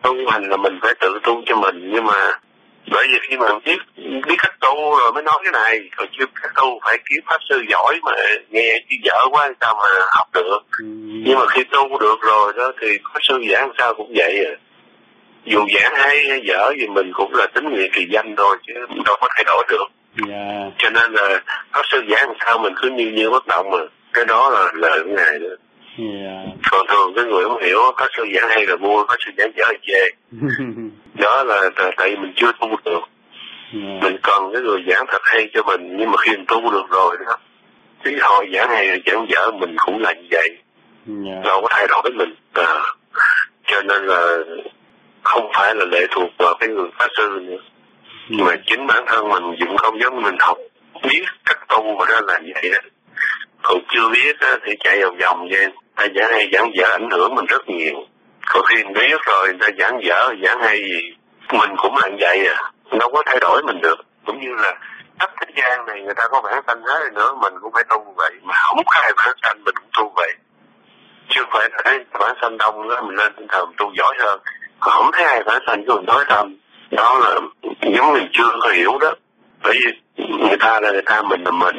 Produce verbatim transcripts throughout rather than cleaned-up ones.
tu hành là mình phải tự tu cho mình, nhưng mà bởi vì khi mà biết biết cách tu rồi mới nói cái này, còn chưa cách tu phải kiếm pháp sư giỏi mà nghe chứ dở quá sao mà học được. Ừ. Nhưng mà khi tu được rồi đó thì pháp sư giảng sao cũng vậy à. Dù giảng hay hay dở thì mình cũng là tính nguyện kỳ danh thôi chứ đâu có thay đổi được. Yeah. Cho nên là pháp sư giảng sao mình cứ như như bất động mà cái đó là lời của ngài nữa. Yeah. Còn thường cái người không hiểu pháp sư giảng hay là mua, pháp sư giảng dở là chê. Đó là tại vì mình chưa tu được. Yeah. Mình cần cái người giảng thật hay cho mình, nhưng mà khi mình tu được rồi đó thì hồi giảng hay là giảng dở mình cũng là như vậy. Yeah. Đâu có thay đổi mình à. Cho nên là không phải là lệ thuộc vào cái người pháp sư nữa. Ừ. Mà chính bản thân mình dùng không giống mình học biết cách tu mà đó là vậy đó. Còn chưa biết đó, thì chạy vòng vòng vậy. Ta giảng hay giảng dở ảnh hưởng mình rất nhiều. Còn khi mình biết rồi người ta giảng dở giảng hay gì mình cũng là vậy à. Mình đâu có thay đổi mình được. Cũng như là tất thế gian này người ta có bản sanh hết nữa mình cũng phải tu vậy. Mà không có ai bản sanh mình cũng tu vậy. Chứ không phải là cái bản sanh đông đó mình lên tinh thần tu giỏi hơn. Còn không thấy ai bản sanh của mình nói tâm. Đó là giống mình chưa có hiểu đó. Bởi vì người ta là người ta, mình là mình.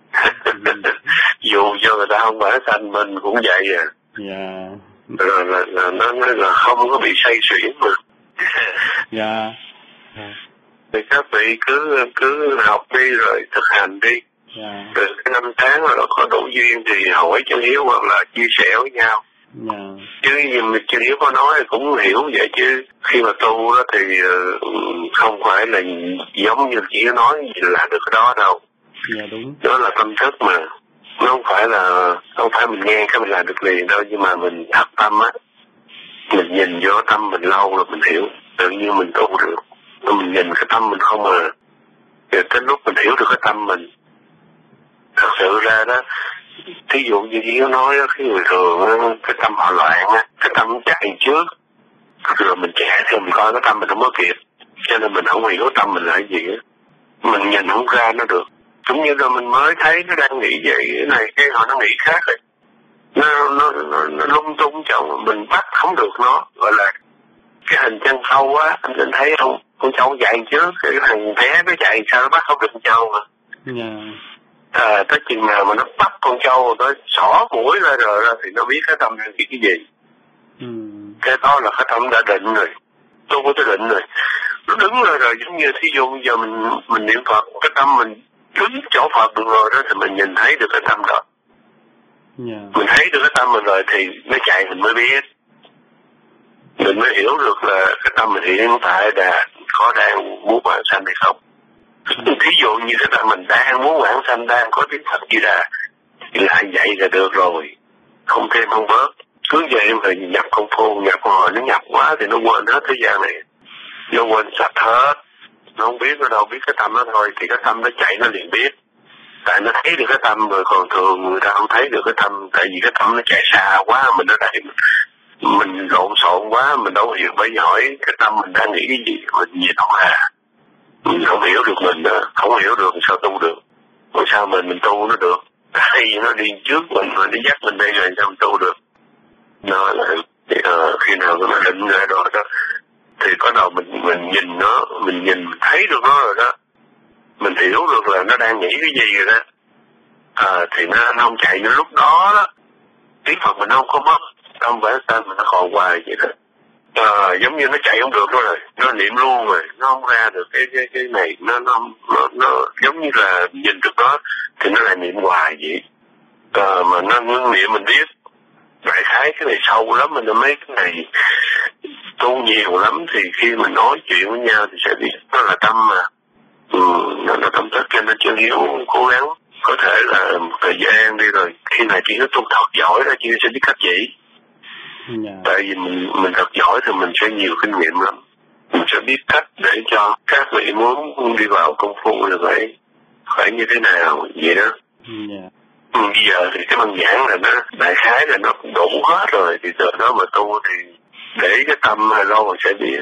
Dù cho người ta không bản sanh mình cũng vậy à. Yeah. Rồi là, là, nó là không có bị say xuyển mà. Dạ. Yeah. Thì các vị cứ cứ học đi rồi thực hành đi. Yeah. Từ cái năm tháng rồi có đủ duyên thì hỏi chân Hiếu hoặc là chia sẻ với nhau. Yeah. Chứ gì mà chân Hiếu có nói cũng hiểu vậy, chứ khi mà tu đó thì không phải là giống như chỉ nói gì là được cái đó đâu. Dạ yeah, đúng. Đó là tâm thức mà. Nó không phải là không phải mình nghe cái mình làm được liền đâu, nhưng mà mình thật tâm á, mình nhìn vô tâm mình lâu rồi mình hiểu, tự nhiên mình tu được. Mình nhìn cái tâm mình không à, rồi tới lúc mình hiểu được cái tâm mình. Thật sự ra đó, thí dụ như Hiếu nói đó, cái người thường đó, cái tâm họ loạn á, cái tâm chạy trước, rồi mình chạy theo mình coi cái tâm mình không có kịp, cho nên mình không hiểu tâm mình là cái gì á, mình nhìn không ra nó được. Cũng như là mình mới thấy nó đang nghĩ vậy, cái này cái họ nó nghĩ khác rồi, nó nó nó, nó lung tung trong mình bắt không được nó, gọi là cái hình chân sâu á, anh định thấy không? Con trâu chạy trước, cái thằng bé nó chạy sao nó bắt không được con trâu mà. Yeah. À, tới chừng nào mà nó bắt con trâu, nó xỏ mũi ra rồi thì nó biết cái tâm đang nghĩ cái gì. Ừ. Cái đó là cái tâm đã định rồi, tôi có cái định rồi. Nó đứng rồi rồi, giống như thí dụ giờ mình mình niệm Phật, cái tâm mình đứng chỗ Phật được rồi đó thì mình nhìn thấy được cái tâm đó. Yeah. Mình thấy được cái tâm mình rồi thì nó chạy mình mới biết. Mình mới hiểu được là cái tâm mình hiện tại là có đang muốn vãng sanh hay không. Thí dụ như cái tâm mình đang muốn vãng sanh, đang có tiếng Phật gì là thì lại vậy là được rồi, không thêm không bớt. Cứ vậy mà nhập công phu, nhập hồi nó nhập quá thì nó quên hết thế gian này, nó quên sạch hết, nó không biết ở đâu, biết cái tâm nó thôi thì cái tâm nó chạy nó liền biết. Tại nó thấy được cái tâm rồi, còn thường người ta không thấy được cái tâm, tại vì cái tâm nó chạy xa quá, mình ở đây mình lộn xộn quá, mình đâu hiểu. Bởi vì hỏi cái tâm mình đang nghĩ cái gì, mình nhìn không à, mình không hiểu được mình, không hiểu được sao tu được, còn sao mình mình tu nó được, hay nó đi trước mình, nó dắt mình đây rồi sao mình tu được. Nó là uh, khi nào nó định ra rồi đó thì có đầu mình mình nhìn nó, mình nhìn mình thấy được nó rồi đó, mình hiểu được là nó đang nghĩ cái gì rồi đó, à, thì nó, nó không chạy như lúc đó đó, tiếng Phật mình không có mất, tâm vãng sanh mình nó còn hoài vậy đó. À, giống như nó chạy không được rồi, nó niệm luôn rồi, nó không ra được cái cái cái này, nó nó nó, nó giống như là nhìn được nó thì nó lại niệm hoài vậy. À, mà nó niệm mình biết, đại khái cái này sâu lắm, mình mấy cái này tu nhiều lắm thì khi mình nói chuyện với nhau thì sẽ biết nó là tâm mà. Ừ, nó là tâm thức, cho nên Chân Hiếu cố gắng có thể là một thời gian đi rồi khi này chỉ có tu thật giỏi đó chứ sẽ biết cách chỉ. Yeah. Tại vì mình mình thật giỏi thì mình sẽ nhiều kinh nghiệm lắm, mình sẽ biết cách để cho các vị muốn đi vào công phu là phải phải như thế nào vậy đó. Yeah. Bây giờ thì cái băng giảng là nó đại khái là nó cũng đủ hết rồi, thì từ đó mà tu thì để cái tâm hay lâu mà sẽ biết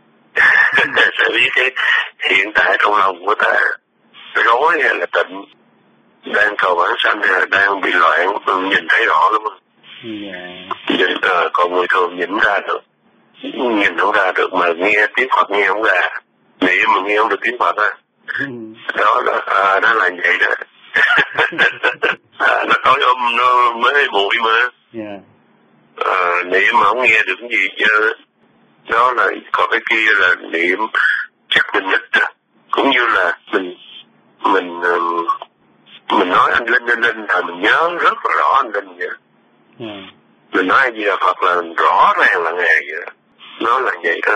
sẽ biết cái hiện tại trong lòng của ta rối hay là tịnh, đang cầu vãng sanh hay là đang bị loạn, mình nhìn thấy rõ lắm. Yeah. Vậy, à, còn người thường nhìn ra được. nhìn không ra được, mà nghe tiếng Phật nghe không ra, niệm mà nghe không được tiếng Phật á. Đó là à, đó là vậy đó. À, nó tối âm nó mới bụi mà. Yeah. À, niệm mà không nghe được cái gì chứ. Đó là có cái kia là niệm chắc mình nhất đó. Cũng như là mình mình mình nói anh Linh anh Linh là mình nhớ rất là rõ anh Linh vậy. Yeah. Mình nói anh gì là Phật là rõ ràng là Ngài vậy đó. Nó là vậy đó.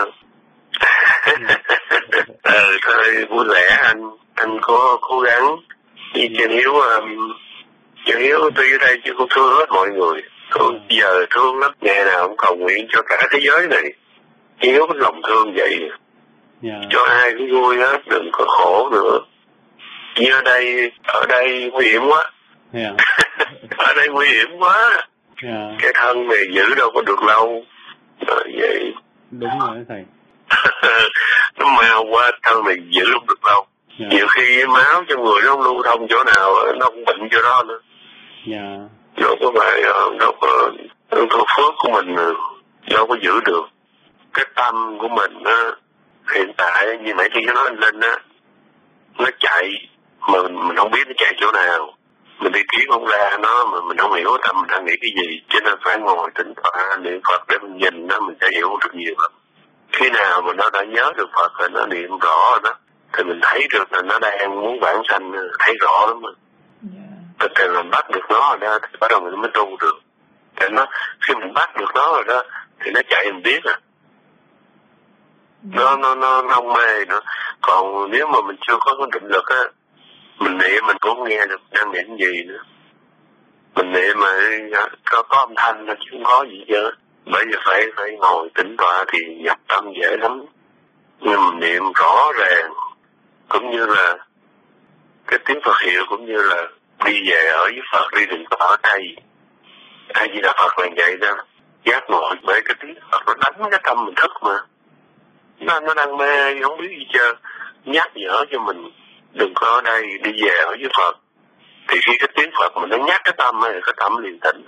Ờ, thôi vui vẻ anh anh có cố gắng đi Trần Hiếu. Um, Trần Hiếu tuy ở đây chứ cũng thương hết mọi người. Tôi giờ thương lắm, ngày nào cũng cầu nguyện cho cả thế giới này. Hiếu cái lòng thương vậy. Yeah. Cho ai cũng vui hết, đừng có khổ nữa. Như ở đây, ở đây nguy hiểm quá. Yeah. Ở đây nguy hiểm quá. Yeah. Cái thân này giữ đâu có được lâu. Rồi vậy. Đúng rồi thầy. Nó mau quá, thân này giữ không được lâu. Yeah. Nhiều khi máu trong người nó không lưu thông chỗ nào, nó cũng bệnh chỗ đó nữa. Yeah. Đâu có phải, đâu có, đâu có phước của mình đâu có giữ được. Cái tâm của mình á, hiện tại như nãy khi nó nói lên á, nó chạy mà mình, mình không biết nó chạy chỗ nào, mình đi kiếm không ra nó, mà mình không hiểu tâm mình đang nghĩ cái gì, cho nên phải ngồi tĩnh tọa niệm Phật để mình nhìn nó, mình sẽ hiểu được nhiều lắm. Khi nào mà nó đã nhớ được Phật rồi nó niệm rõ rồi đó, thì mình thấy được là nó đang muốn vãng sanh, thấy rõ lắm mà. Từ từ mình bắt được nó rồi đó, thì bắt đầu mình mới tu được. Thì nó khi mình bắt được nó rồi đó, thì nó chạy mình biết à. Nó nó nó nó không mê nữa. Còn nếu mà mình chưa có cái định lực á, mình niệm mình cũng không nghe được đang niệm gì nữa. Mình niệm mà có, có âm thanh chứ không có gì chứ. Bây giờ phải phải ngồi tĩnh tọa thì nhập tâm dễ lắm. Nhưng mình niệm rõ ràng, cũng như là cái tiếng Phật hiệu, cũng như là đi về ở với Phật, đi đừng có ở đây. Ai chỉ là Phật là vậy đó. Giác ngộ bởi cái tiếng Phật nó đánh cái tâm mình thức mà. Nó, nó đang mê, không biết gì chưa. Nhắc nhở cho mình đừng có ở đây, đi về ở với Phật. Thì khi cái tiếng Phật mình nó nhắc cái tâm ấy, cái tâm liền tỉnh.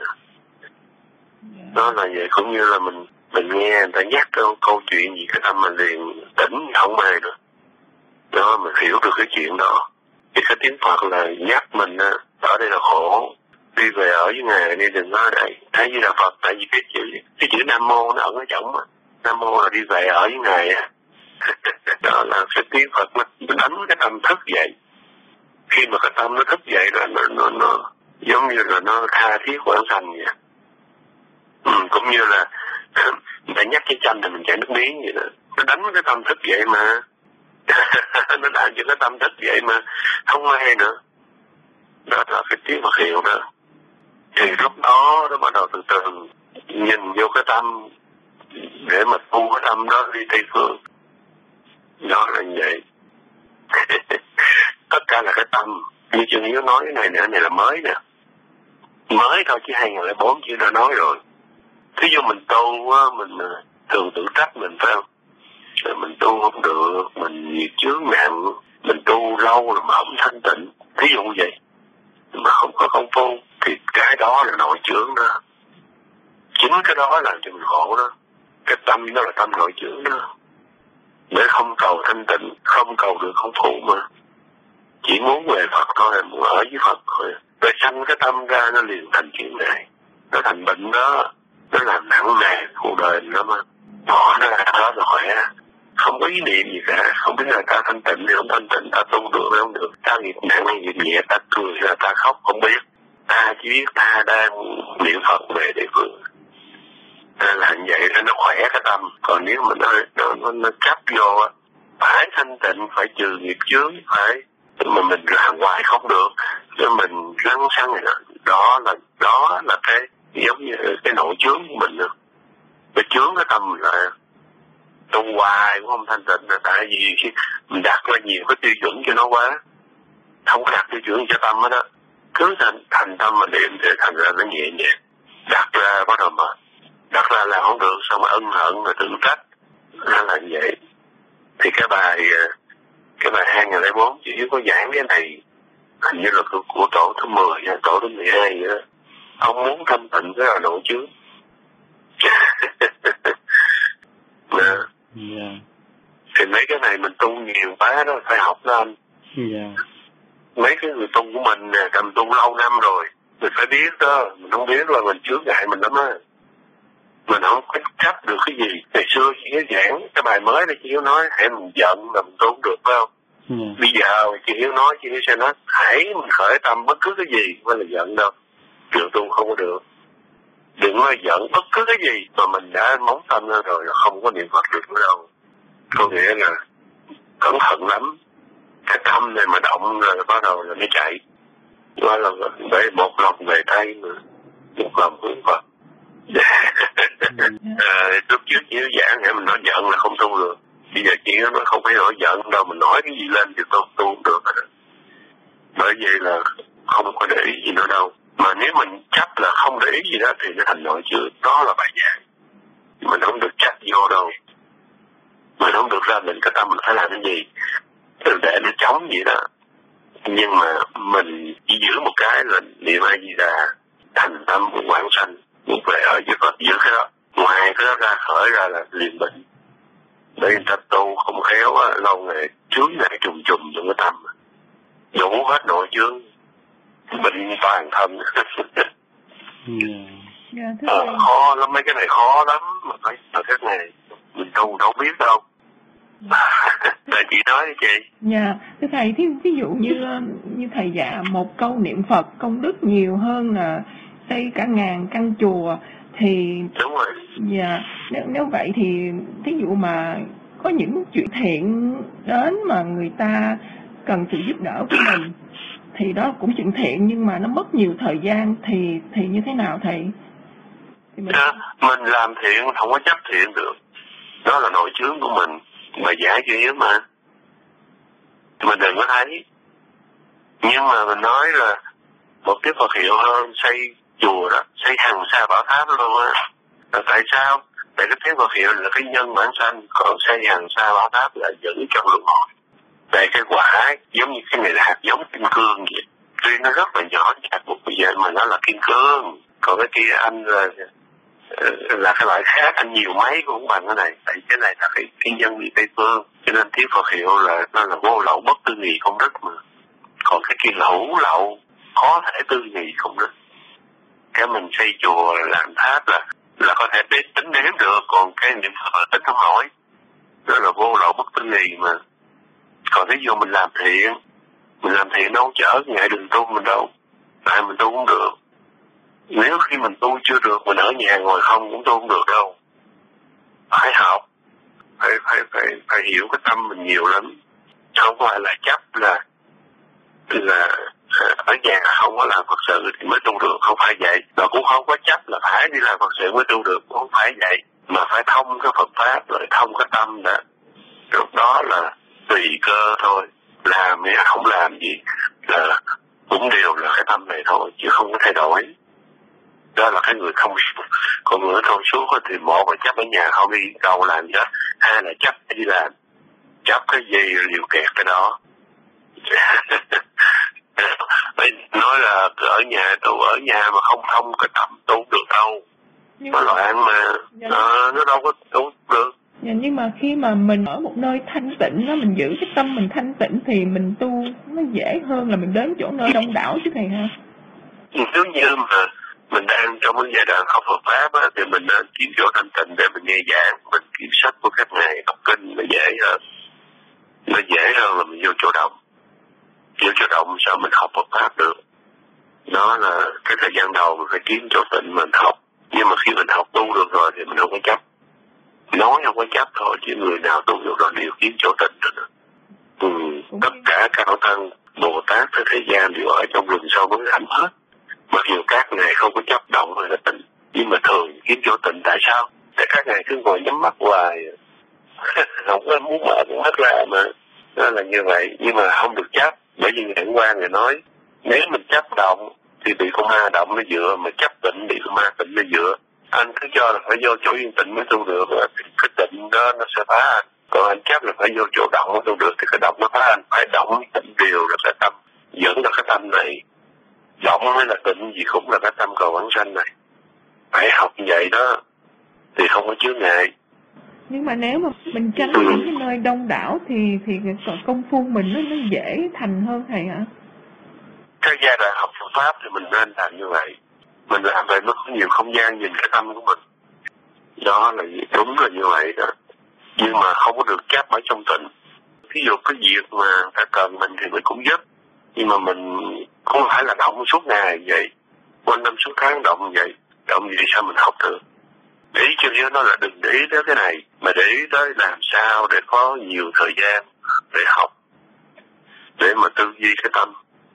Đó là vậy, cũng như là mình mình nghe người ta nhắc câu, câu chuyện gì, cái tâm mình liền tỉnh, không mê nữa. Đó, mình hiểu được cái chuyện đó. Thì cái tiếng Phật là nhắc mình ở đây là khổ, đi về ở với Ngài đi, đừng ở đây. Thấy như là Phật, tại vì cái chữ cái chữ Nam Mô nó ở cái trọng á. Nam Mô là đi về ở với Ngài á. Đó là cái tiếng Phật nó đánh cái tâm thức dậy. Khi mà cái tâm nó thức dậy rồi nó, nó, nó giống như là nó tha thiết quảng sanh vậy. Ừ, cũng như là để nhắc cái chanh thì mình chảy nước miếng vậy đó. Nó đánh cái tâm thức vậy mà. Nó đánh cho cái tâm thức vậy mà không ai nữa. Đó là cái tiếng Phật hiệu đó. Thì lúc đó nó bắt đầu từ từ nhìn vô cái tâm để mà tu cái tâm đó đi Tây Phương. Đó là như vậy. Tất cả là cái tâm. Như Trương Hiếu nói cái này nữa, này là mới nè. Mới thôi chứ hai nghìn lẻ bốn chưa đã nói rồi. Thí dụ mình tu á, mình thường tự trách mình phải không? Rồi mình tu không được, mình nghiệp chướng nặng, mình tu lâu rồi mà không thanh tịnh. Thí dụ như vậy. Mà không có công phu thì cái đó là nội chướng đó. Chính cái đó làm cho mình khổ đó. Cái tâm đó là tâm nội chướng đó. Để không cầu thanh tịnh, không cầu được không phụ mà. Chỉ muốn về Phật thôi, muốn ở với Phật thôi. Rồi sanh cái tâm ra nó liền thành chuyện này. Nó thành bệnh đó, nó làm nặng nề cuộc đời nó mà. Bỏ nó ra đó rồi khỏe. Không có ý niệm gì cả, không biết là ta thanh tịnh hay không thanh tịnh, ta tu được hay không được, ta nghiệp nặng hay nghiệp nhẹ, ta cười hay là ta khóc, không biết. Ta chỉ biết ta đang niệm Phật về địa phương. Ta làm vậy nó khỏe cái tâm. Còn nếu mà nó nó nó, nó chấp vô á, phải thanh tịnh, phải trừ nghiệp chướng, phải mà mình làm hoài không được, nên mình lắng xăng này đó. Đó là đó là cái giống như cái nội chướng của mình nữa. Cái chướng cái tâm mình là tu hoài cũng không thanh tịnh, là tại vì khi mình đặt ra nhiều cái tiêu chuẩn cho nó quá, không có đặt tiêu chuẩn cho tâm hết đó. Cứ thành, thành tâm mà niệm thì thành ra nó nhẹ nhàng. Đặt ra bắt đầu mà đặt ra là không được, xong rồi ân hận rồi tự trách. Nó là như vậy. Thì cái bài cái bài hai nghìn lẻ bốn chỉ có giảng cái này, hình như là của, của tổ thứ mười hay tổ thứ mười hai vậy đó. Ông muốn thanh tịnh cái là nội chướng. Yeah. Thì mấy cái này mình tu nhiều quá đó, phải học lên. Yeah. Mấy cái người tu của mình nè, cầm tu lâu năm rồi, mình phải biết đó, mình không biết là mình chướng ngại mình lắm á. Mình không có chấp được cái gì. Ngày xưa chị Hiếu giảng cái bài mới này, chị Hiếu nói hãy mình giận là mình tu không được, phải không? Yeah. Bây giờ chị Hiếu nói, chị Hiếu sẽ nói hãy mình khởi tâm bất cứ cái gì, không phải là giận đâu. Trường tu không có được. Đừng nói giận bất cứ cái gì mà mình đã móng tâm ra rồi là không có niệm Phật được nữa đâu. Có nghĩa là cẩn thận lắm. Cái tâm này mà động rồi bắt đầu là nó chạy. Nói là để một lòng về tay mà một lòng hướng Phật. À, lúc trước chị giảng thì mình nói giận là không tu được. Bây giờ chị nó không phải nói giận đâu, mình nói cái gì lên thì tu tu không được. Bởi vậy là không có để ý gì nữa đâu. Mà nếu mình chấp là không để ý gì đó thì nó thành nội chướng, đó là bài giảng. Mình không được chấp vô đâu. Mình không được ra định cái tâm mình phải làm cái gì để nó chống vậy đó. Nhưng mà mình chỉ giữ một cái là niệm A Di Đà, thành tâm của quảng sanh, muốn về ở với Phật, giữ cái đó. Ngoài cái đó ra khởi ra là liền bệnh. Để người ta tu không khéo á, lâu ngày chướng này trùng trùng trong cái tâm, đủ hết nội chướng, bệnh toàn thân. Yeah, ờ, khó lắm, mấy cái này khó lắm mà phải là cái này mình tu đâu biết đâu. Để chị nói đi chị. Dạ, yeah. Thưa thầy, thí, ví dụ như như thầy dạ một câu niệm Phật công đức nhiều hơn là xây cả ngàn căn chùa thì đúng rồi. Dạ, yeah. nếu nếu vậy thì thí dụ mà có những chuyện thiện đến mà người ta cần sự giúp đỡ của mình thì đó cũng chuyện thiện nhưng mà nó mất nhiều thời gian thì thì như thế nào thầy? Thì mình... À, mình làm thiện không có chấp thiện được, đó là nội chướng của mình mà giải duyên mà mình đừng có thấy. Nhưng mà mình nói là một cái Phật hiệu hơn xây chùa đó, xây hàng xa bảo tháp luôn á. Là tại sao? Tại cái tiếng Phật hiệu là cái nhân bản sanh, còn xây hàng xa bảo tháp là giữ trong luân hồi. Về cái quả giống như cái này là hạt giống kim cương vậy. Tuy nó rất là nhỏ chặt một bây giờ mà nó là kim cương. Còn cái kia anh là là cái loại khác, anh nhiều mấy cũng bằng cái này. Tại cái này là cái, cái nhân vị Tây Phương. Cho nên tiếng Phật hiệu là nó là vô lậu bất tư nghị công đức mà. Còn cái kia là hữu lậu, có thể tư nghị công đức. Cái mình xây chùa làm tháp là là có thể đến tính đếm được, còn cái niệm Phật là tính không nổi. Đó là vô lậu bất tư nghị mà. Còn ví dụ mình làm thiện, mình làm thiện đâu chở ngại đường tu mình đâu, tại mình tu cũng được. Nếu khi mình tu chưa được, mình ở nhà ngồi không cũng tu không được đâu. Phải học, phải phải phải phải hiểu cái tâm mình nhiều lắm. Không phải là chấp là là ở nhà không có làm Phật sự thì mới tu được, không phải vậy. Và cũng không có chấp là phải đi làm Phật sự mới tu được, cũng không phải vậy. Mà phải thông cái Phật pháp rồi thông cái tâm đã. Lúc đó là tùy cơ thôi, làm hay không làm gì là cũng đều là cái tâm này thôi, chứ không có thay đổi. Đó là cái người thông suốt. Còn người thông suốt thì một là chấp ở nhà không đi đâu làm gì hết, hai là chấp đi làm, chấp cái gì liều kẹt cái đó. Phải nói là ở nhà tu ở nhà mà không thông cái tâm tu được đâu, nó loạn mà. Dạ. À, nó đâu có tu được. Dạ, nhưng mà khi mà mình ở một nơi thanh tịnh đó, mình giữ cái tâm mình thanh tịnh thì mình tu nó dễ hơn là mình đến chỗ nơi đông đảo chứ thầy ha. Nếu như mà mình đang trong cái giai đoạn học Phật pháp á, thì mình nên kiếm chỗ thanh tịnh để mình nghe giảng, mình kiểm sách của các ngài đọc kinh nó dễ hơn. Nó dễ hơn là mình vô chỗ đông. Vô chỗ đông sao mình học Phật pháp được. Đó là cái thời gian đầu mình phải kiếm chỗ tịnh mình học. Nhưng mà khi mình học tu được rồi thì mình không có chấp. Nói không có chấp thôi, chứ người nào tu được rồi đều kiếm chỗ tịnh được. Ừ, tất cả cao tăng, Bồ Tát tới thế gian đều ở trong rừng sâu núi thẳm hết. Mặc dù các ngài không có chấp động hay là tịnh, nhưng mà thường kiếm chỗ tịnh. Tại sao? Tại các ngài cứ ngồi nhắm mắt hoài, không có muốn mở con mắt ra mà. Đó là như vậy, nhưng mà không được chấp. Bởi vì ngày hôm qua ngài nói, nếu mình chấp động thì bị con ma động nó dựa, mà chấp tịnh bị con ma tịnh nó dựa. Anh cứ cho là phải vô chỗ yên tĩnh mới tu được, cái tịnh đó nó sẽ phá anh. Còn anh chấp là phải vô chỗ động mới tu được thì cái động nó phá anh. Phải động tịnh điều là cái tâm, vẫn là cái tâm này. Động hay là tịnh gì cũng là cái tâm cầu vãng sanh này. Phải học như vậy đó thì không có chướng ngại. Nhưng mà nếu mà mình tránh ừ. những cái nơi đông đảo thì thì công phu mình nó nó dễ thành hơn thầy hả? Cái giai đoạn học Phật pháp thì mình nên làm như vậy. Mình làm vậy nó có nhiều không gian nhìn cái tâm của mình. Đó là đúng là như vậy đó. Nhưng mà không có được chấp ở trong tình. Ví dụ cái việc mà ta cần mình thì mình cũng giúp. Nhưng mà mình không phải là động suốt ngày vậy. Quanh năm suốt tháng động vậy. Động vậy sao mình học được? Để ý cho nhớ nó là đừng để ý tới cái này. Mà để ý tới làm sao để có nhiều thời gian để học. Để mà tư duy cái tâm.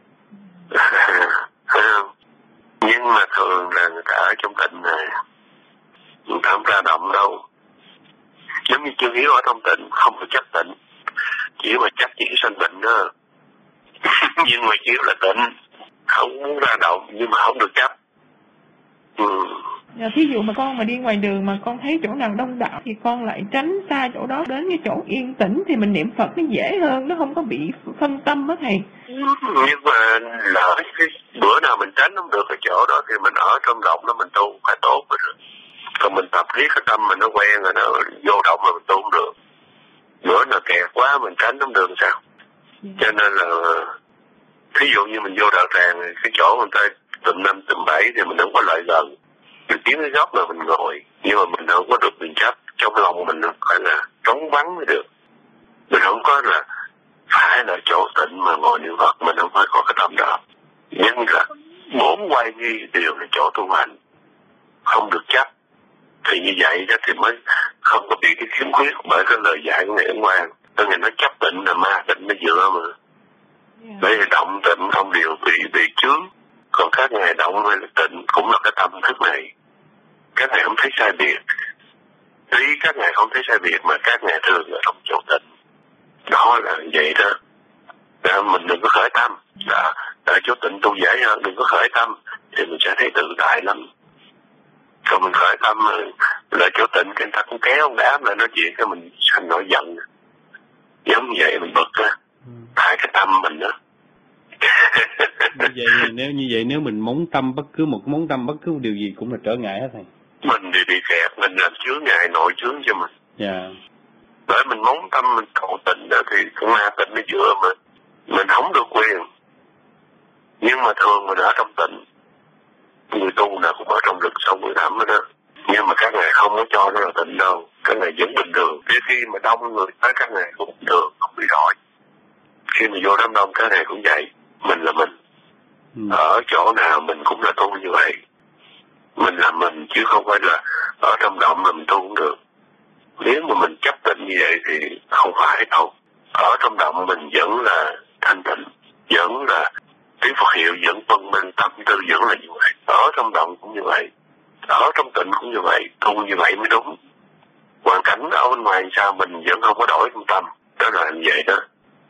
Nhưng mà thường là người ta ở trong tình này. Người ta không ra động đâu. Giống như chưa hiếu ở trong tịnh, không được chấp tịnh. Chỉ mà chấp chỉ sanh tịnh đó. Nhưng mà chỉ là tịnh, không muốn ra động nhưng mà không được chấp. Ừ. Dạ, thí dụ mà con mà đi ngoài đường mà con thấy chỗ nào đông đảo thì con lại tránh xa chỗ đó, đến cái chỗ yên tĩnh thì mình niệm Phật nó dễ hơn, nó không có bị phân tâm đó thầy. Nhưng mà lỡ cái bữa nào mình tránh không được cái chỗ đó thì mình ở trong động đó mình tu phải tốt rồi. Còn mình tập riết cái tâm mình nó quen rồi, nó vô động mà mình tu không được. Bữa nào kẹt quá mình tránh không được sao? Yeah. Cho nên là thí dụ như mình vô đạo tràng cái chỗ người ta tùm năm tùm bảy thì mình không có lại gần. Mình kiếm cái góc là mình ngồi, nhưng mà mình không có được mình chấp. Trong lòng mình phải là trống vắng mới được. Mình không có là phải là chỗ tịnh mà ngồi niệm Phật, mình không phải có cái tâm đó. Nhưng là bốn quay nghi đều là chỗ tu hành, không được chấp. Thì như vậy đó thì mới không có bị cái khiếm khuyết bởi cái lời dạy của Ngài Ấn Quang. Cho nên nó chấp tịnh là ma tịnh nó dựa mà. Yeah. Bởi vì động tịnh không đều bị bị chướng. Còn các ngài động hay là tịnh cũng là cái tâm thức này. Các ngài không thấy sai biệt. Ý các ngài không thấy sai biệt mà các ngài thường ở trong chỗ tịnh. Đó là vậy đó. Để mình đừng có khởi tâm. Đã, để chỗ tịnh tu dễ hơn, đừng có khởi tâm thì mình sẽ thấy tự tại lắm. Còn mình khởi tâm là chỗ tịnh cái người ta cũng kéo ông đám lại nói chuyện cái mình thành nổi giận. Giống như vậy mình bực á. Tại cái tâm mình đó. Như vậy nếu như vậy nếu mình móng tâm bất cứ một móng tâm bất cứ một điều gì cũng là trở ngại hết thầy. Mình thì bị kẹt, mình làm chướng ngại nội chướng cho mình. Dạ. Yeah. Bởi mình móng tâm mình cầu tịnh đó thì cũng ma tịnh nó dựa mà. Mình không được quyền. Nhưng mà thường mình ở trong tịnh. Người tu nào cũng ở trong lực sâu người thẳm đó. Nhưng mà các ngài không có cho nó là tịnh đâu. Các ngài vẫn bình thường. Để khi mà đông người tới các ngài cũng bình thường, không bị đổi. Khi mà vô đám đông các ngài cũng vậy. Mình là mình. Ừ. Ở chỗ nào mình cũng là tu như vậy. Mình là mình chứ không phải là ở trong động là mình tu cũng được. Nếu mà mình chấp tịnh như vậy thì không phải đâu. Ở trong động mình vẫn là thanh tịnh. Vẫn là tiếng Phật hiệu, vẫn phân minh, tâm tư vẫn là như vậy. Ở trong động cũng như vậy. Ở trong tịnh cũng như vậy. Tu như vậy mới đúng. Hoàn cảnh ở bên ngoài sao mình vẫn không có đổi trong tâm. Đó là như vậy đó.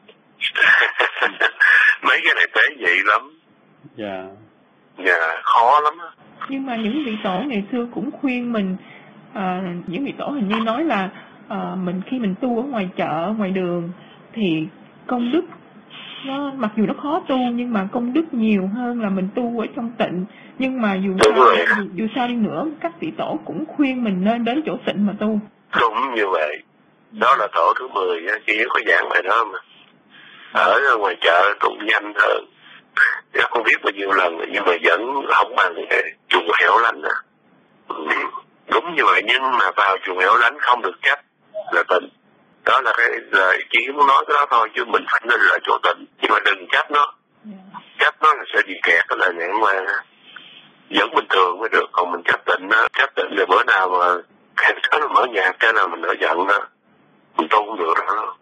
Mấy cái này tế vậy lắm. Dạ. Yeah. Dạ, yeah, khó lắm. Nhưng mà những vị tổ ngày xưa cũng khuyên mình, à, những vị tổ hình như nói là à, mình khi mình tu ở ngoài chợ, ngoài đường thì công đức nó mặc dù nó khó tu nhưng mà công đức nhiều hơn là mình tu ở trong tịnh. Nhưng mà dù sao, dù, dù sao đi nữa các vị tổ cũng khuyên mình nên đến chỗ tịnh mà tu. Đúng như vậy. Đó là tổ thứ mười, chỉ có giảng bài đó mà. Ở ngoài chợ tu nhanh hơn. Chắc không biết bao nhiêu lần nhưng mà vẫn không bằng cái chuồng hẻo lánh à. Đúng như vậy nhưng mà vào chuồng hẻo lánh không được chấp là tịnh. Đó là cái lời chỉ muốn nói cái đó thôi chứ mình phải nên là chỗ tịnh. Nhưng mà đừng chấp nó. Chấp nó là sẽ bị kẹt cái lời ngạn qua. Vẫn bình thường mới được. Còn mình chấp tịnh đó, chấp tịnh là bữa nào mà cái đó là mở nhạc cái nào mình nổi giận đó. Mình tu không được đó.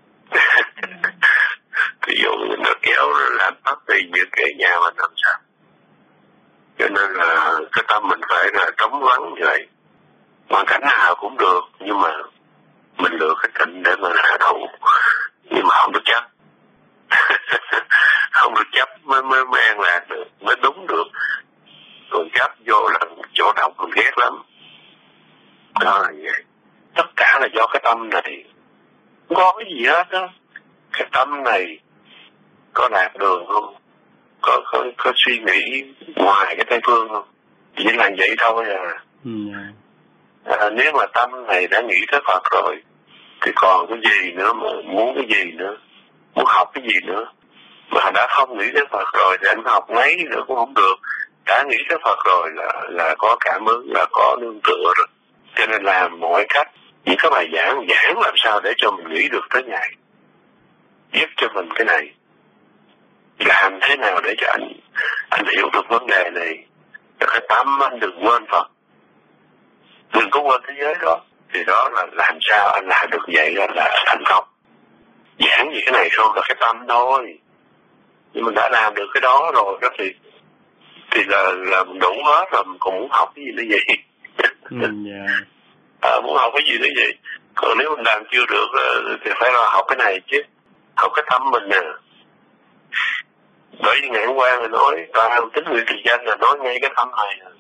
Ví dụ nó kéo làm tắt thì những cái nhà mình làm sao. Cho nên là cái tâm mình phải là trống vắng như vậy. Hoàn cảnh nào cũng được nhưng mà mình lựa cái tịnh để mà hạ thủ. Nhưng mà không được chấp. Không được chấp mới, mới, mới an lạc được, mới đúng được. Còn chấp vô là chỗ động mình ghét lắm. Đó là vậy. Tất cả là do cái tâm này. Không có cái gì hết đó. Cái tâm này có lạc đường không? Có, có, có suy nghĩ ngoài cái Tây Phương không? Chỉ là vậy thôi à. Ừ. À, nếu mà tâm này đã nghĩ tới Phật rồi thì còn cái gì nữa, mà muốn cái gì nữa, muốn học cái gì nữa. Mà đã không nghĩ tới Phật rồi thì anh học mấy nữa cũng không được. Đã nghĩ tới Phật rồi là là có cảm ứng, là có nương tựa rồi. Cho nên làm mọi cách, những cái bài giảng giảng làm sao để cho mình nghĩ được tới Ngài, giúp cho mình cái này, làm thế nào để cho anh anh hiểu được vấn đề này, cho cái tâm anh đừng quên Phật, đừng có quên thế giới đó. Thì đó là làm sao anh làm được vậy là, là thành công. Giảng gì cái này không là cái tâm thôi, nhưng mình đã làm được cái đó rồi đó thì thì là là mình đủ hết rồi, mình còn muốn học cái gì nữa vậy? Ừ, yeah. À, muốn học cái gì nữa vậy? Còn nếu mình làm chưa được thì phải là học cái này chứ, học cái tâm mình nè. Bởi vì ngày hôm qua người nói toàn tính nguyện trì danh là nói ngay cái tâm này nè.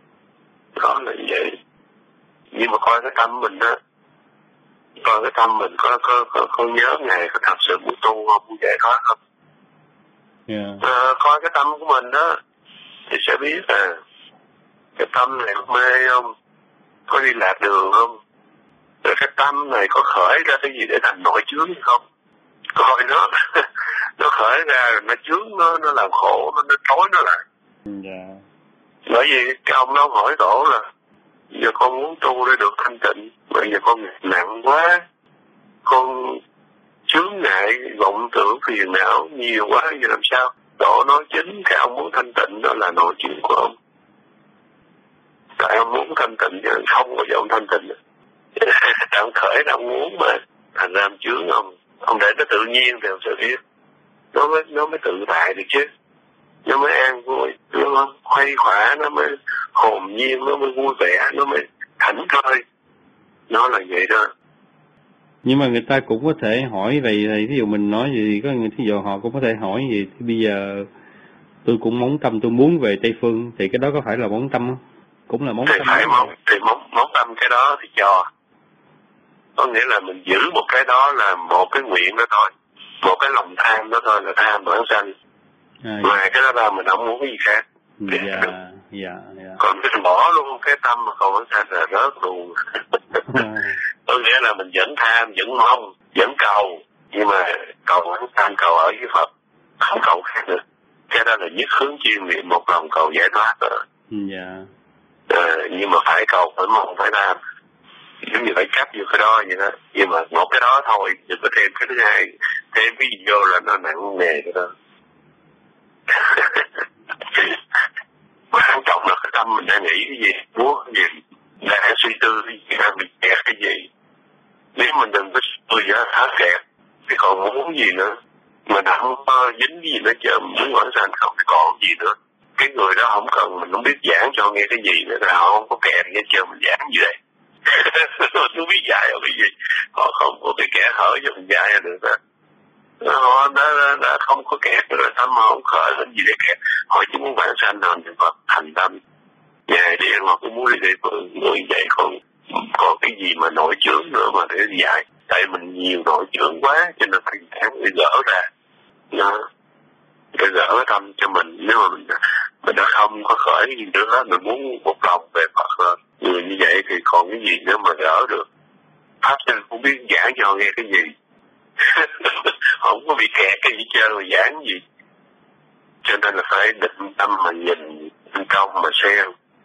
Đó là như vậy. Nhưng mà coi cái tâm mình á, coi cái tâm mình có có có, có nhớ Ngài có thật sự muốn tu không, muốn giải thoát không? Yeah. À, coi cái tâm của mình đó thì sẽ biết à, cái tâm này có mê không, có đi lạc đường không, rồi cái tâm này có khởi ra cái gì để thành nội chướng không. Coi nó nó khởi ra rồi nó chướng, nó nó làm khổ, nó nó trói nó lại. Yeah. Bởi vì cái ông đó hỏi Tổ là giờ con muốn tu để được thanh tịnh, bây giờ con nặng quá, con chướng ngại vọng tưởng phiền não nhiều quá, giờ làm sao? Tổ nói chính cái ông muốn thanh tịnh đó là nội chuyện của ông. Tại ông muốn thanh tịnh chứ không bao giờ ông thanh tịnh. Ông khởi là ông muốn mà, thành ra ông chướng ông. Ông để nó tự nhiên thì ông sẽ biết. Nó mới, nó mới tự tại được chứ. Nó mới an vui, nó mới khuây khỏa, nó mới hồn nhiên, nó mới vui vẻ, nó mới thảnh thơi. Nó là vậy đó. Nhưng mà người ta cũng có thể hỏi vậy, thì ví dụ mình nói gì, có người thí dụ họ cũng có thể hỏi gì, thì bây giờ tôi cũng móng tâm, tôi muốn về Tây Phương, thì cái đó có phải là móng tâm không? Cũng là móng thì tâm. Phải móng, thì móng, móng tâm cái đó thì cho. Có nghĩa là mình giữ một cái đó là một cái nguyện đó thôi, một cái lòng tham đó thôi, là tham bản sanh. À, ngoài cái đó ra mình không muốn cái gì khác. Dạ, dạ, dạ. Còn mình bỏ luôn cái tâm mà còn bản sanh là rớt luôn. Có nghĩa là mình vẫn tham, vẫn mong, vẫn cầu, nhưng mà cầu bản sanh, cầu ở với Phật, không cầu khác nữa. Cái đó là nhất hướng chuyên niệm, một lòng cầu giải thoát rồi. Dạ. À, nhưng mà phải cầu, phải mong, phải tham. Giống như phải chấp vô cái đó vậy đó. Nhưng mà một cái đó thôi, đừng có thêm cái thứ hai, thêm cái gì vô là nó nặng nề cái đó. Quan trọng là cái tâm mình đang nghĩ cái gì, muốn cái gì, đang suy tư cái gì, đang bị kẹt cái gì. Nếu mình đừng có suy tư giá tháo kẹt thì còn muốn gì nữa. Mà nó không có dính cái gì nữa chứ, muốn hỏi sao không thì còn gì nữa. Cái người đó không cần, mình không biết giảng cho nghe cái gì nữa, là họ không có kẹt nghe chưa, mình giảng gì đây. Mình không biết dạy họ cái gì, họ không có cái kẻ hở cho mình dạy được đó. Họ đã, đã, đã không có kẹt rồi, tâm họ không khởi lên gì để kẹt. Họ chỉ muốn bản sanh hơn thì Phật thành tâm. Ngày đêm họ cũng muốn đi để người vậy, còn còn cái gì mà nội chướng nữa mà để dạy. Tại mình nhiều nội chướng quá cho nên phải giảng để gỡ ra. Đó. Để gỡ tâm cho mình. Nếu mà mình, mình đã không có khởi cái gì nữa, mình muốn một lòng về Phật rồi. Người như vậy thì còn cái gì nữa mà gỡ được. Pháp Sư cũng biết giảng cho nghe cái gì. Không có bị kẹt cái gì chơi mà giảng gì. Cho nên là phải định tâm mà nhìn bên trong mà xem.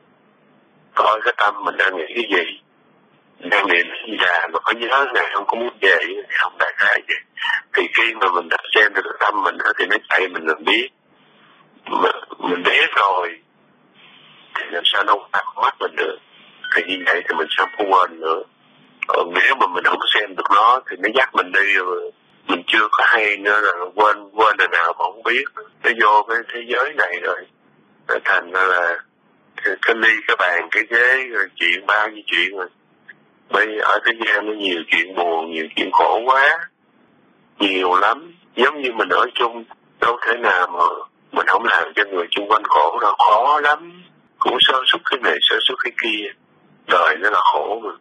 Coi cái tâm mình đang nghĩ cái gì. Đang niệm gì già mà có nhớ này không có muốn về thì không đại khái gì. Thì khi mà mình đã xem được cái tâm mình thì nó chạy mình làm biết. Mà mình biết rồi thì làm sao nó qua con mắt mình được. Thì như vậy thì mình sẽ không quên nữa. Còn nếu mà mình không xem được nó thì nó dắt mình đi rồi. Mình chưa có hay nữa là quên quên là nào mà không biết. Nó vô cái thế giới này rồi. Rồi thành ra là cái, cái ly, cái bàn, cái ghế, rồi chuyện bao nhiêu chuyện rồi. Bây ở thế gian nó nhiều chuyện buồn, nhiều chuyện khổ quá. Nhiều lắm. Giống như mình ở chung, đâu thể nào mà mình không làm cho người chung quanh khổ đâu. Khó lắm. Cũng sơ xuất cái này, sơ xuất cái kia. Đời nó là khổ mà.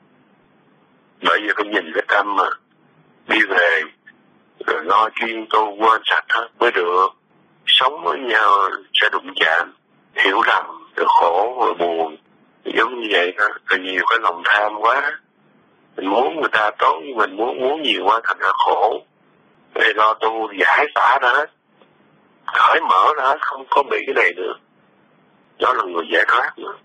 Bởi vì phải nhìn cái tâm mà. Đi về, rồi lo chuyên tu quên sạch hết mới được. Sống với nhau sẽ đụng chạm, hiểu lầm, rồi khổ, rồi buồn. Giống như vậy đó, là nhiều cái lòng tham quá. Mình muốn người ta tốt nhưng mình muốn muốn nhiều quá thành ra khổ. Để lo tu giải tỏa ra hết, cởi mở ra hết, không có bị cái này nữa. Đó là người giải thoát nữa.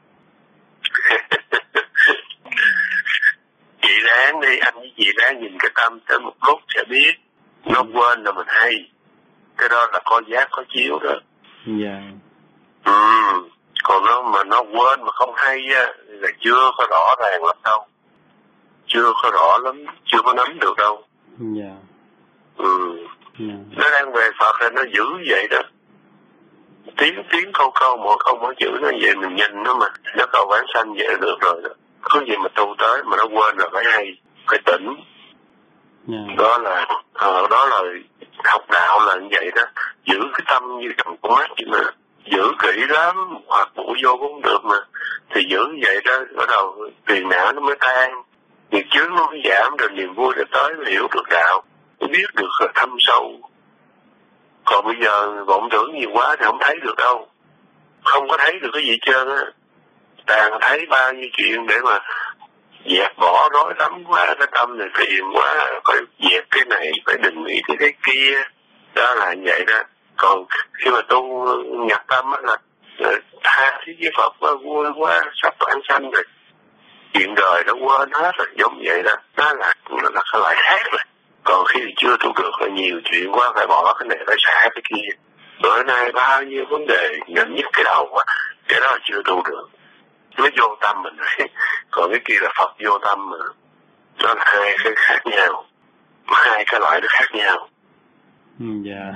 Chị Ráng đi, anh với chị Ráng nhìn cái tâm tới một lúc sẽ biết. Nó quên là mình hay. Cái đó là có giác có chiếu đó. Dạ. Yeah. Ừ. Còn nó mà nó quên mà không hay á là chưa có rõ ràng lắm đâu. Chưa có rõ lắm, chưa có nắm được đâu. Dạ. Yeah. Ừ. Yeah. Nó đang về Phật thì nó giữ vậy đó. Tiếng tiếng câu câu mỗi câu mỗi chữ nó vậy, mình nhìn nó mà nó cầu vãng sanh vậy được rồi đó. Có gì mà tu tới mà nó quên là phải hay, phải tỉnh. Yeah. Đó là ờ, đó là học đạo là như vậy đó. Giữ cái tâm như cầm con mắt vậy mà. Giữ kỹ lắm, hoặc bụi vô cũng được mà. Thì giữ vậy đó, bắt đầu phiền não nó mới tan. Nghiệp chướng nó mới giảm, rồi niềm vui nó tới, hiểu được đạo, biết được thâm sâu. Còn bây giờ vọng tưởng nhiều quá thì không thấy được đâu. Không có thấy được cái gì hết trơn á. Càng thấy bao nhiêu chuyện để mà dẹp bỏ rối lắm quá, cái tâm này phiền quá, phải dẹp cái này, phải đừng nghĩ tới cái kia. Đó là như vậy đó. Còn khi mà tu nhập tâm á là tha thiết với Phật quá, vui quá, sắp vãng sanh rồi. Chuyện đời nó quên hết rồi, giống vậy đó. Đó là, là, là cái loại khác rồi. Còn khi chưa tu được là nhiều chuyện quá, phải bỏ cái này, phải xả cái kia. Bữa nay bao nhiêu vấn đề nhận nhất cái đầu quá, cái đó là chưa tu được. Nó vô tâm mình rồi. Còn cái kia là Phật vô tâm mà. Đó là hai cái khác nhau. Hai cái loại nó khác nhau. Dạ. Yeah.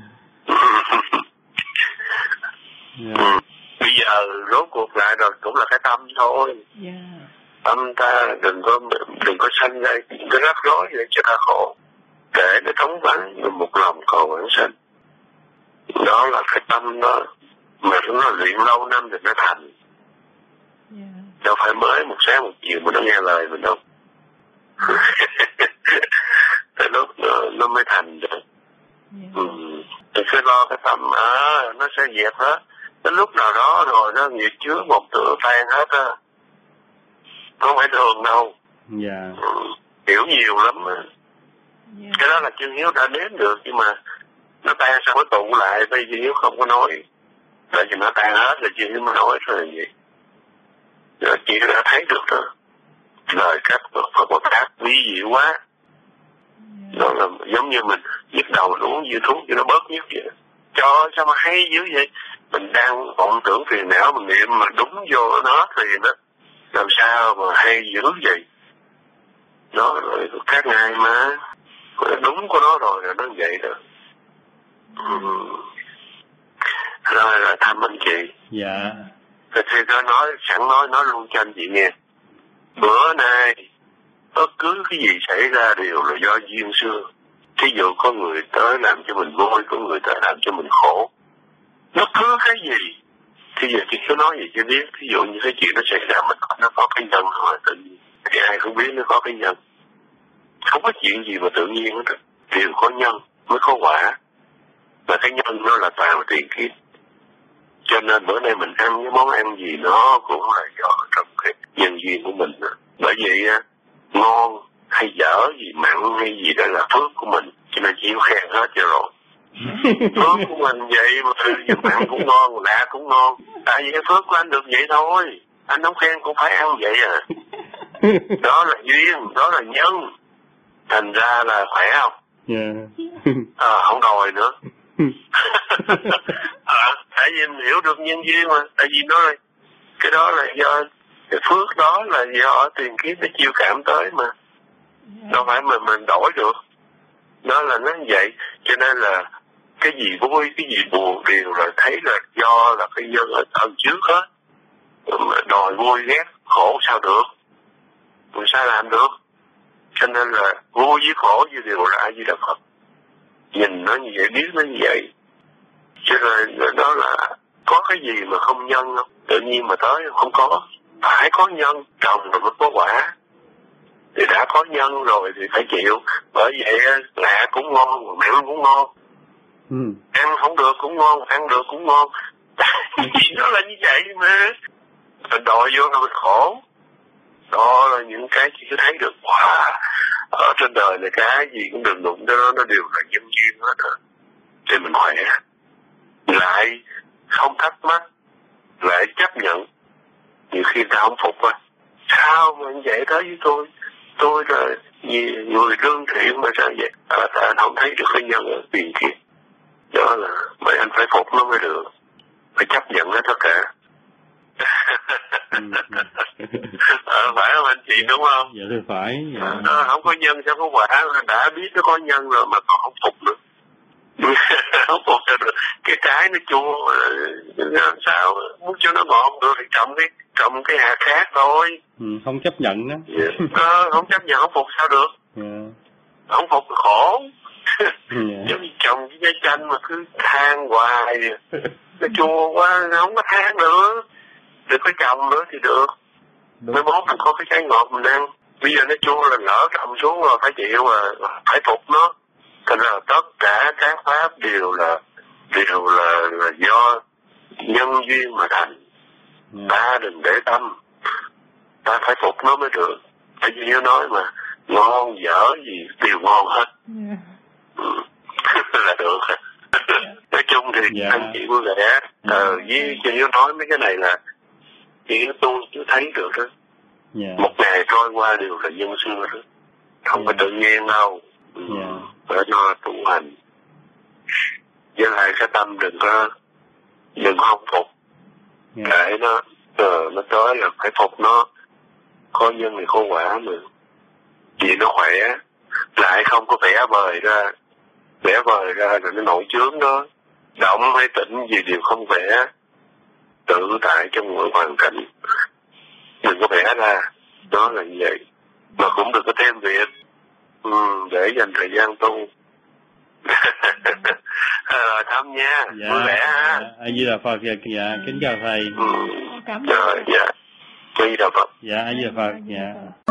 Yeah. Ừ. Bây giờ rốt cuộc lại rồi cũng là cái tâm thôi. Yeah. Tâm ta đừng có đừng có sanh ra cái rắc rối để cho ta khổ. Để nó thống vắng một lòng cầu vãng sanh. Đó là cái tâm đó mà nó luyện lâu năm thì nó thành. Yeah. Đâu phải mới một sáng một chiều mà nó nghe lời mình đâu. Tới lúc nó, nó mới thành được. Yeah. Ừ. Thì cứ lo cái tâm à, nó sẽ dẹp hết. Đến lúc nào đó rồi nó nghiệp chứa một tựa tan hết á. Không phải thường đâu. Dạ. Yeah. Ừ. Hiểu nhiều lắm á. Yeah. Cái đó là chương hiếu đã đến được, nhưng mà nó tan sao mới tụ lại, bây giờ hiếu không có nói. Tại vì nó tan hết là chương hiếu mới nói rồi gì. Rồi chị đã thấy được rồi. Lời cách Phật Bồ Tát quý diệu quá. Yeah. Đó là giống như mình nhức đầu mình uống dưa thuốc cho nó bớt nhức vậy. Cho sao mà hay dữ vậy. Mình đang vọng tưởng phiền não, mình niệm mà đúng vô nó thì nó làm sao mà hay dữ vậy. Nó rồi các ngài mà đúng của nó rồi là nó vậy đó. Ừ. Rồi là thăm anh chị. Dạ. Thì tôi nói sẵn nói nói luôn cho anh chị nghe. Bữa nay bất cứ cái gì xảy ra đều là do duyên xưa. Thí dụ có người tới làm cho mình vui, có người tới làm cho mình khổ. Bất cứ cái gì. Thì giờ chị cứ nói gì cho biết. Thí dụ như cái chuyện nó xảy ra mình nó có cái nhân hỏi tự nhiên. Thì ai không biết nó có cái nhân. Không có chuyện gì mà tự nhiên hết. Đều có nhân mới có quả. Và cái nhân nó là tạo tiền kiếp. Cho nên bữa nay mình ăn cái món ăn gì nó cũng là do trong cái nhân duyên của mình đó. Bởi vậy ngon hay dở gì, mặn hay gì đó là phước của mình. Cho nên chịu khen hết cho rồi. Phước của mình vậy mà mặn cũng ngon, lạ cũng ngon. Tại vì cái phước của anh được vậy thôi. Anh không khen cũng phải ăn vậy à. Đó là duyên, đó là nhân. Thành ra là khỏe không? Yeah. À, không đòi nữa. À, tại vì mình hiểu được nhân duyên mà. Tại vì nó là, cái đó là do cái phước đó là do tiền kiếp nó chiêu cảm tới mà. Đâu phải mà mình đổi được. Đó là nó như vậy. Cho nên là cái gì vui, cái gì buồn đều là thấy là do là cái nhân ở tận trước hết. Mà đòi vui ghét khổ sao được. Mình sao làm được. Cho nên là vui với khổ như đều là A Di Đà Phật. Nhìn nó như vậy, biết nó như vậy. Cho nên đó là có cái gì mà không nhân không? Tự nhiên mà tới không có. Phải có nhân, trồng rồi mới có quả. Thì đã có nhân rồi thì phải chịu. Bởi vậy lạ cũng ngon, mặn cũng ngon. Ừ. Ăn không được cũng ngon, ăn được cũng ngon. Nó là như vậy mà. mình đòi vô là mình khổ. Đó là những cái chỉ có thấy được. Wow, ở trên đời này cái gì cũng đừng đụng tới nó, nó đều là nhân duyên hết rồi. Thì mình khỏe, lại không thắc mắc, lại chấp nhận. Nhiều khi ta không phục á, sao mà vậy tới với tôi, tôi là người lương thiện mà sao vậy? À, ta không thấy được cái nhân ở tiền kia. Đó là mấy anh phải phục nó mới được, phải chấp nhận hết tất cả. ờ, phải không anh chị, đúng không? Dạ thì phải. Dạ. À, không có nhân sao có quả, đã biết nó có nhân rồi mà còn không phục nữa. Không phục sao được, cái trái nó chua làm sao, muốn cho nó ngọt được thì trồng cái trồng cái hạt khác thôi. Ừ, không chấp nhận đó. Yeah. À, không chấp nhận, không phục sao được. Yeah. Không phục thì khổ. Yeah. Giống như trồng cái trái chanh mà cứ than hoài, nó chua quá, không có than nữa, đừng có trồng nữa thì được. Mới mốt mình có cái trái ngọt mình ăn. Bây giờ nó chua là lỡ trồng xuống rồi phải chịu mà, phải phục nó. Thành ra tất cả các pháp đều là đều là, là do nhân duyên mà thành. Yeah. Ta đừng để tâm, ta phải phục nó mới được. Tại vì nó nói mà ngon dở gì đều ngon hết. Yeah. Ừ. Là được. Yeah. Nói chung thì yeah. anh chị vui vẻ. Yeah. Ờ, với chị nó nói mấy cái này là chị nó tu chứ thấy được đó. Yeah. Một ngày trôi qua đều là nhân xưa đó, không yeah. có tự nhiên đâu. Yeah. Để cho tu hành, với lại cái tâm đừng có đừng không phục. Yeah. Để nó ờ, nó tới là phải phục nó, có nhân thì có quả mà. Vì nó khỏe, lại không có vẽ vời ra, vẽ vời ra là nó nổi chướng đó. Động hay tĩnh gì đều không vẽ, tự tại trong mọi hoàn cảnh, đừng có vẽ ra. Đó là như vậy, mà cũng đừng có thêm việc. Ừ, để dành thời gian tu. Rồi thăm nha, dạ, vui vẻ ha. Dạ, A Di Đà Phật. Dạ, dạ, kính chào thầy. Ừ. Rồi, dạ, A Di Đà Phật. Dạ, A Di Đà Phật. Dạ.